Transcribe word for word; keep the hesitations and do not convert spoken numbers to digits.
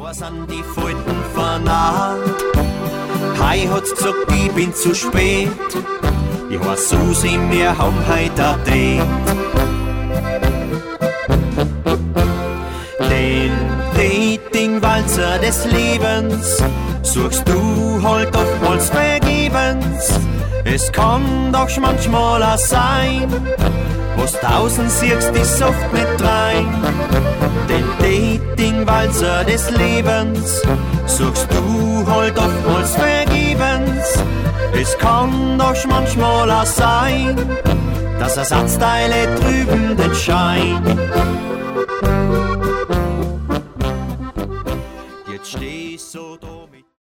was an die Falten vernarrt. Hei hat's gesagt, ich bin zu spät. Ich weiß, Susi, wir haben heute ein Date. Den Dating-Walzer des Lebens suchst du halt oftmals vergebens. Es kann doch manchmal auch sein, was tausend siehst, ist oft nicht rein. Den Dating-Walzer des Lebens suchst du halt oftmals vergebens. Es kann doch manchmal auch sein, dass Ersatzteile trüben den Schein. Jetzt stehst du da mit